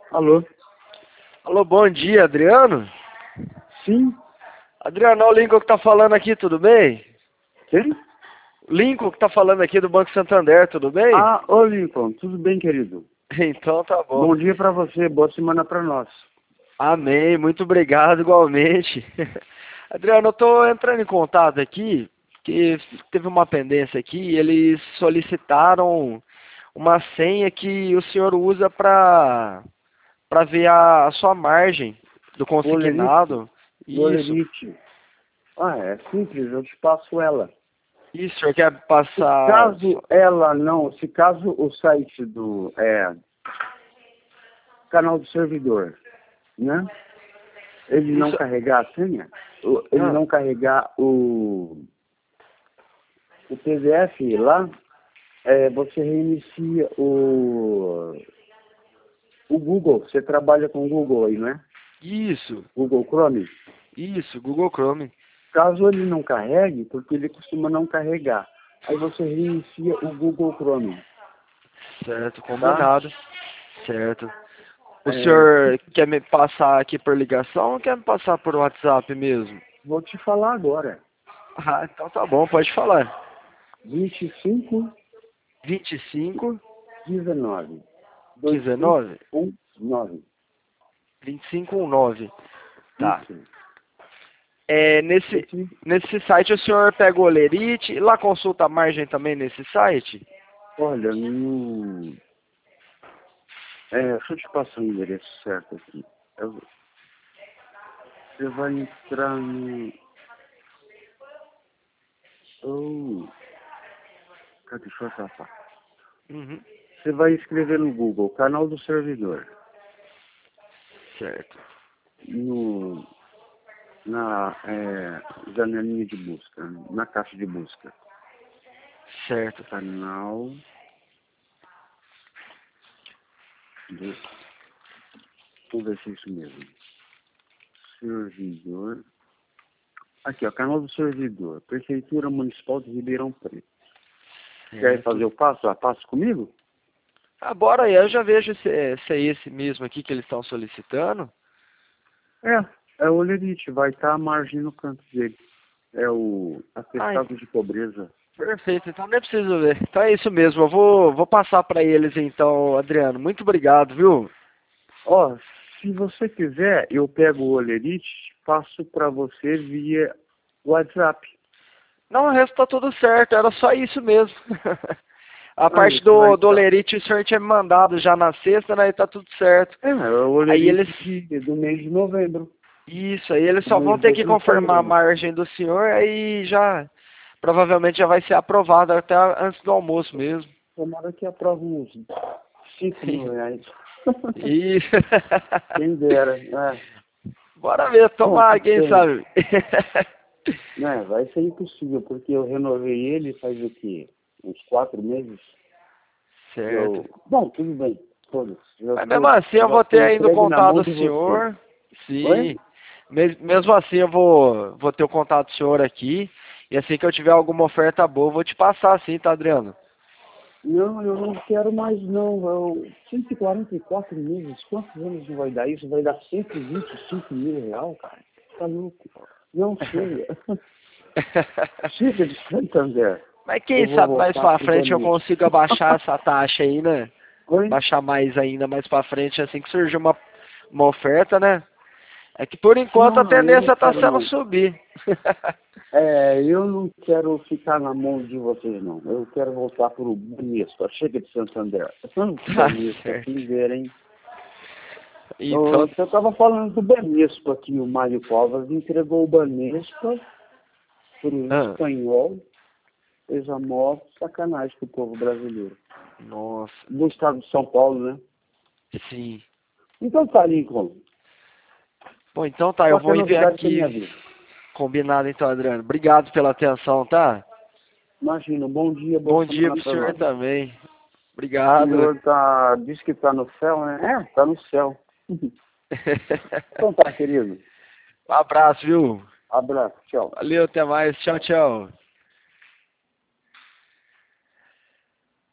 Alô? Alô, bom dia, Adriano? Sim? Adriano, é o Lincoln que tá falando aqui, tudo bem? Quem? Lincoln que tá falando aqui do Banco Santander, tudo bem? Ah, ô Lincoln, tudo bem, querido? Então tá bom. Bom dia pra você, boa semana pra nós. Amém, muito obrigado igualmente. Adriano, eu tô entrando em contato aqui, que teve uma pendência aqui, eles solicitaram uma senha que o senhor usa para ver a sua margem do Olerite? consignado. Isso. Olerite. Ah, é simples, eu te passo ela. Isso, o senhor quer Se passar. caso ela não, se caso o site do canal do servidor, né? Ele não Isso. carregar a senha, ele Ah, não carregar o PDF lá, você reinicia o Google. Você trabalha com o Google aí, não é? isso, Google Chrome. isso, Google Chrome. Caso ele não carregue, porque ele costuma não carregar, aí você reinicia o Google Chrome, Certo, tá? combinado. Certo. O É, senhor quer me passar aqui por ligação ou quer me passar por WhatsApp mesmo? vou te falar agora. Ah, então tá bom, pode falar. 25 25, 19 19, 2519. 2519. Tá. Isso. É, nesse site o senhor pega o Olerite e lá consulta a margem também nesse site? Olha, deixa eu te passar o endereço certo aqui. Você vai entrar no... Oh, cadê? Deixa eu tapar. Uhum. Você vai escrever no Google, canal do servidor. Certo. Na janelinha de busca, na caixa de busca. Certo. Canal do... Vamos ver se é isso mesmo. Servidor. Aqui, ó, canal do servidor. Prefeitura Municipal de Ribeirão Preto. Quer fazer Certo. o passo a passo comigo? Ah, bora aí, eu já vejo se é esse mesmo aqui que eles estão solicitando. É o Olerite, vai estar a margem no canto dele. É o Ai, atestado de pobreza. perfeito, então nem preciso ver. Então é isso mesmo, eu vou passar para eles então, Adriano. Muito obrigado, viu? Ó, se você quiser, eu pego o Olerite, passo para você via WhatsApp. Não, o resto tá tudo certo, era só isso mesmo. A Aí parte você vai do estar. Olerite o senhor tinha me mandado já na sexta, né? E tá tudo certo. É o Aí Olerite eles. do mês de novembro. Isso, aí eles Do só vão mês ter de que confirmar a setembro. margem do senhor, aí já. Provavelmente já vai ser aprovado até antes do almoço mesmo. Tomara que aprove uns 5.000 reais. Isso. Quem dera, né? Bora ver, Bom, tomara, que quem pena. sabe. Né? Vai ser impossível, porque eu renovei ele faz o quê? Uns 4 meses. Certo. Bom, tudo bem. Foda-se. Mas mesmo assim eu Já vou tô ter ainda o entregue na contato mão do de vocês. senhor. Oi? Sim. Mesmo assim eu vou ter o contato do senhor aqui. E assim que eu tiver alguma oferta boa, eu vou te passar sim, tá, Adriano? Não, eu não quero mais não. 144 meses, quantos anos não vai dar isso? Vai dar 125.000 reais, cara. Tá louco. Não chega. Chega de Santander. Mas Eu quem vou sabe mais voltar pra pro frente eu Banespa. consigo abaixar essa taxa aí, né? Oi? Baixar mais ainda, mais pra frente, assim que surgir uma oferta, né? É que por enquanto Não, a não, eu não tendência tá quero sendo mais. subir. Eu não quero ficar na mão de vocês, não. Eu quero voltar pro Banespa. Chega de Santander. Tá Banespa, certo. quem ver, hein? Então, Eu estava falando do Banespa aqui, o Mário Covas entregou o Banespa para o ah, espanhol, fez a maior sacanagem com o povo brasileiro. nossa, Do estado de São Paulo, né? sim. Então tá, Lincoln. Bom, então tá, eu vou Qualquer enviar novidade você me aqui. avisa. Combinado então, Adriano. Obrigado pela atenção, tá? Imagina, bom dia, boa Bom dia semana pro para senhor nós. também. O Obrigado. senhor diz que tá no céu, né? Tá no céu. Então tá, querido. Um abraço, viu? Abraço, tchau. Valeu, até mais. Tchau, tchau.